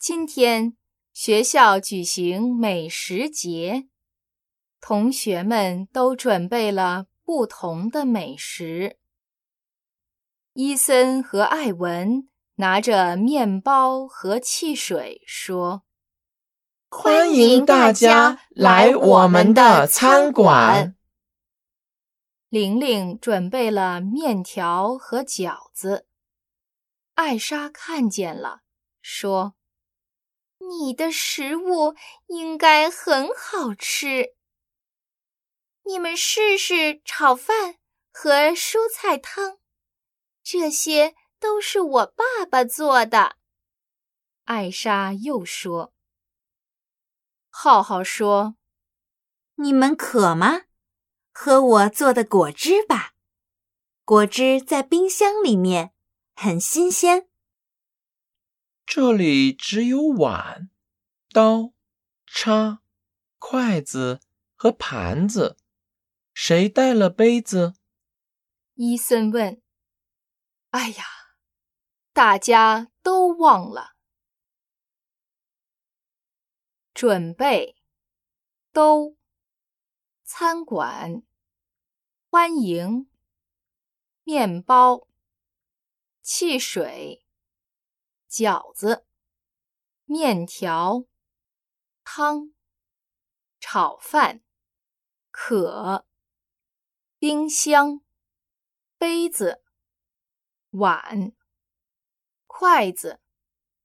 今天学校举行美食节，同学们都准备了不同的美食。伊森和艾文拿着面包和汽水说：“ 欢迎大家来我们的餐馆。” 玲玲准备了面条和饺子。艾莎看见了，说：“你的食物应该很好吃。你们试试炒饭和蔬菜汤，这些都是我爸爸做的。”艾莎又说。浩浩说：“ 你们渴吗？喝我做的果汁吧。果汁在冰箱里面，很新鲜。” 这里只有碗、刀、叉、筷子和盘子，谁带了杯子？ 伊森问。哎呀，大家都忘了。准备，都，餐馆，欢迎，面包，汽水，饺子，面条，汤，炒饭，渴，冰箱，杯子，碗，筷子，